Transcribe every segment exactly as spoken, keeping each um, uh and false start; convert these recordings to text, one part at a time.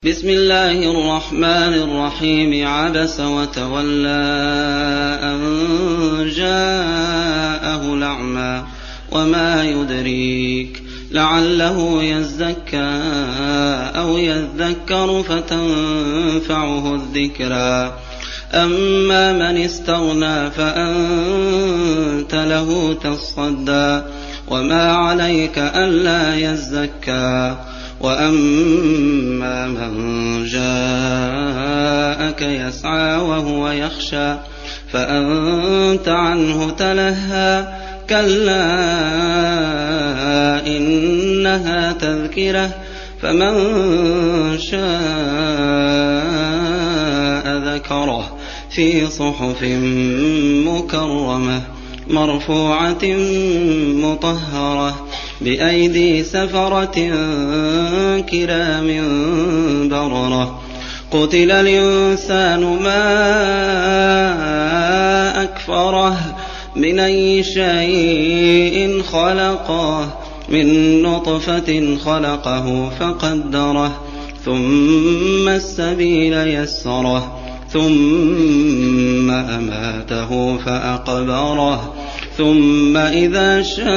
بسم الله الرحمن الرحيم عبس وتولى أن جاءه الأعمى وما يدريك لعله يزكى أو يذكر فتنفعه الذكرى أما من استغنى فأنت له تصدى وما عليك ألا يزكى وأما من جاءك يسعى وهو يخشى فأنت عنه تلهى كلا إنها تذكرة فمن شاء ذكره في صحف مكرمة مرفوعة مطهرة بأيدي سفرة كرام بررة قتل الإنسان ما أكفره من أي شيء خلقه من نطفة خلقه فقدره ثم السبيل يسره ثم أماته فأقبره ثم إذا شاء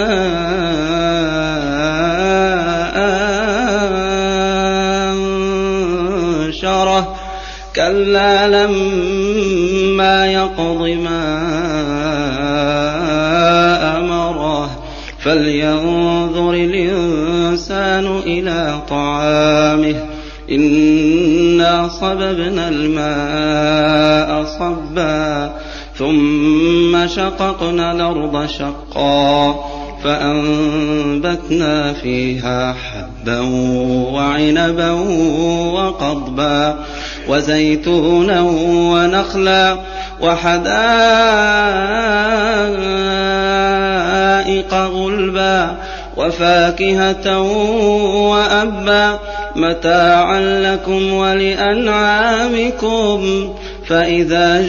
أنشره كلا لما يقض ما أمره فلينظر الإنسان إلى طعامه إنا صببنا الماء صبا ثم شققنا الأرض شقا فأنبتنا فيها حبا وعنبا وقضبا وزيتونا ونخلا وحدائق غلبا وفاكهة وأبا متاعا لكم ولأنعامكم فإذا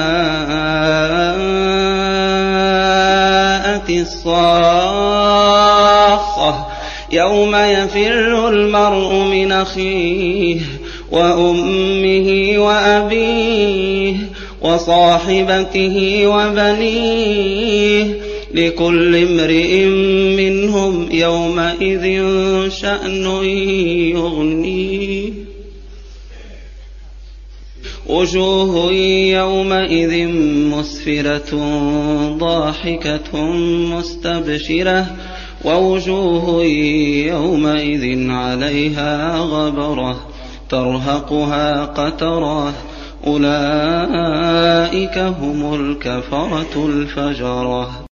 جاءت الصاخة يوم يفر المرء من أخيه وأمه وأبيه وصاحبته وبنيه لكل امرئ منهم يومئذ شأن يغنيه وجوه يومئذ مسفرة ضاحكة مستبشرة ووجوه يومئذ عليها غبرة ترهقها قترة أولئك هم الكفرة الفجرة.